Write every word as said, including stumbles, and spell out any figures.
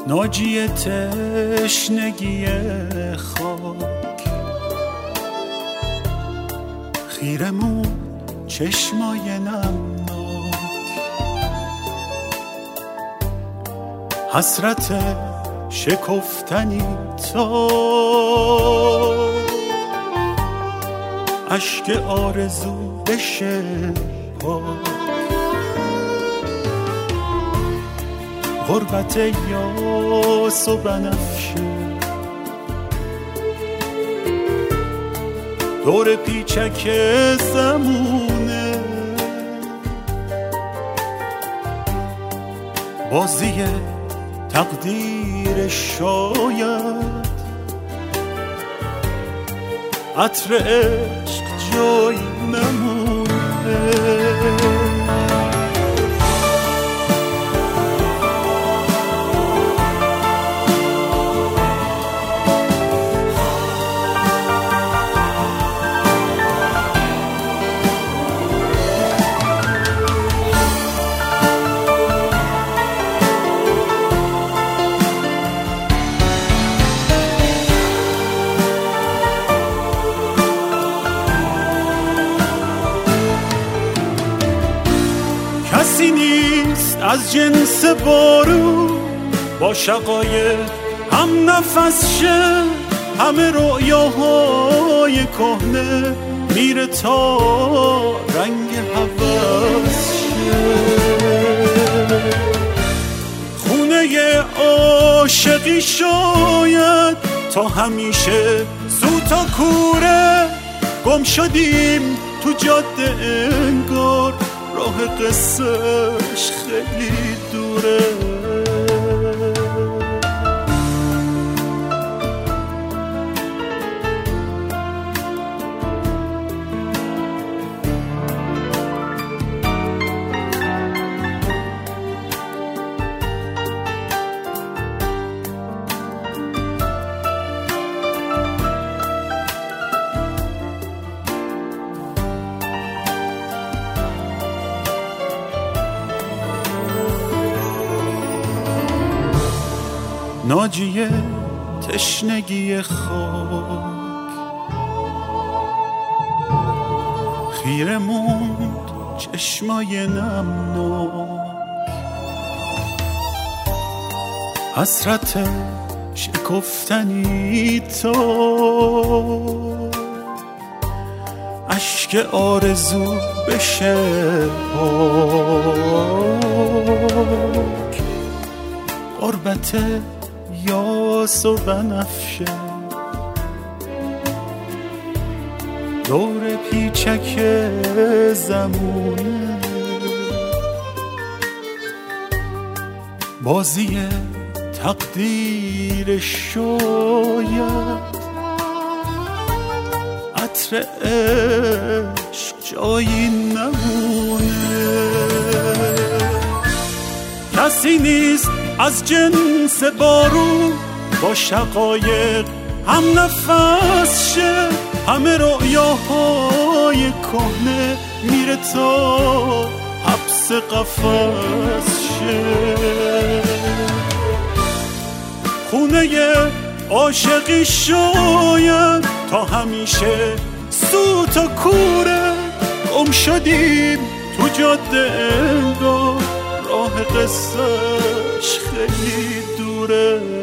ناجی تشنگی خاک، خیرمون چشمای نمناک، حسرت شکفتنی تا اشک آرزو بشه پاک، غربت یاس و بنفشه دور پیچک زمونه، بازی تقدیر شاید عطر عشق جایی نمونه. کسی نیست از جنس بارون با شقایق هم نفس شه، همه رویاهای کهنه میره تا رنگ هوس شه. خونه عاشقی شاید تا همیشه زود تا کوره، گم شدیم تو جاده انگار راه قصهش خیلی دوره. ناجی تشنگی خاک، خیره موند چشمای نمناک، حسرت شکفتنی تا اشک آرزو بشه پاک، غربت یاس و بنفشه دور پیچک زمونه، بازی تقدیر شاید عطر عشق جایی نمونه. کسی نیست از جنس بارون با شقایق هم نفس شه، همه رویاهای کهنه میره تا حبس قفس شه. خونه عاشقی شاید تا همیشه سو تا کوره، گم شدیم تو جاده انگار راه قصهش خیلی دوره.